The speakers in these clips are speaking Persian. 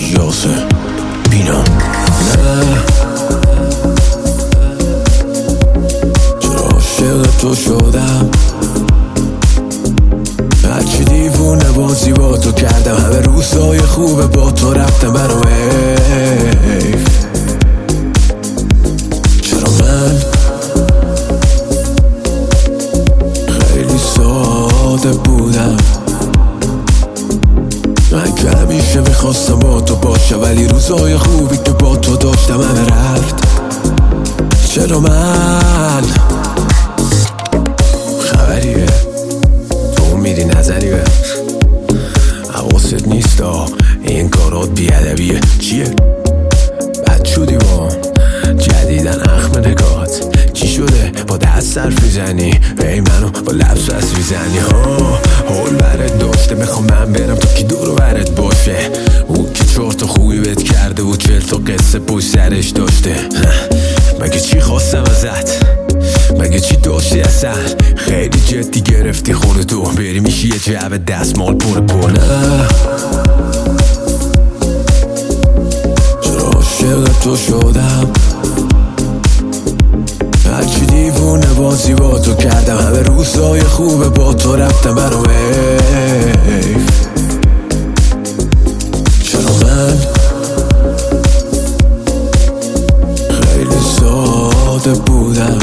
یاسر بینم نه چرا عاشق تو شدم، هرچی دیوونه بازی با تو کردم، همه روزای خوبه با تو رفتم برام حیف. چرا من خیلی ساده بودم، من که همیشه میخواستم با تو باشم، ولی روزای خوبی که با تو داشتم همه رفت. چرا من خبریه تو میری نظریه حواست نیست این کارات بیادبیه. چیه؟ بد شدی با جدیدن اخم نگات، چی شده با دست حرف میزنی ای منو با لبس بس میزنی حول برت داشته میخوام من برم تو کی دور و برت باشه، او که 4 تا خوبی بهت کرده و 40 تا قصه پشت سرش داشته. مگه چی خواستم ازت، مگه چی داشتی اصلا، خیلی جدی گرفتی خودتو، بری میشی یه جعبه دستمال پر نه چرا عاشق تو شدم، هرچی دیوونه بازی با تو کردم، همه روزای خوبه با تو رفتم برام حیف. چرا من خیلی ساده بودم،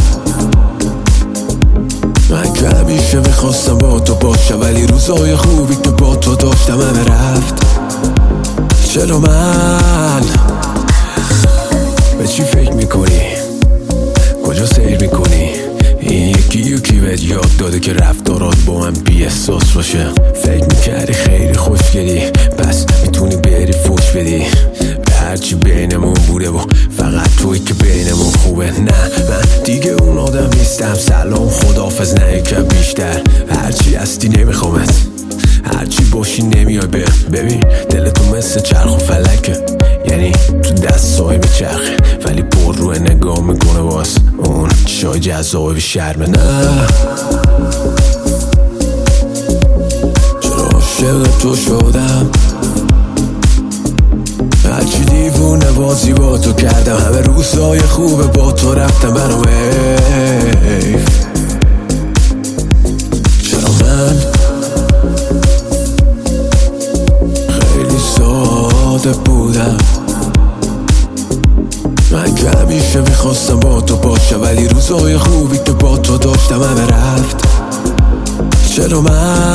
من که همیشه میخواستم با تو باشم، ولی روزای خوبی که با تو داشتم همه رفت. چرا من به چی فکر میکنی، کجا سیر میکنی، این یکی بهت یاد داده که رفتارات با من بی احساس باشه. فکر میکردی خیلی خوشگلی پس میتونی بری فوش بدی به هرچی بینمون بوده و فقط توی که بینمون خوبه. نه من دیگه اون آدم نیستم، سلام خداحافظ نه یکم بیشتر، هرچی هستی نمیخوامت، هرچی باشی نمیای ببین دلتو مثل چرخ و فلکه، یعنی تو دست صاحب چرخه ولی پر روی نگاه میکنه باز اون شای جذابه شرمه. نه چرا عاشق تو شدم، هرچی دیوونه بازی با تو کردم، همه روزای خوبه با تو رفتم برام حیف. چرا من خیلی ساده بودم، من که همیشه میخواستم با تو باشم، ولی روزای خوبی که با تو داشتم همه رفت. چرا من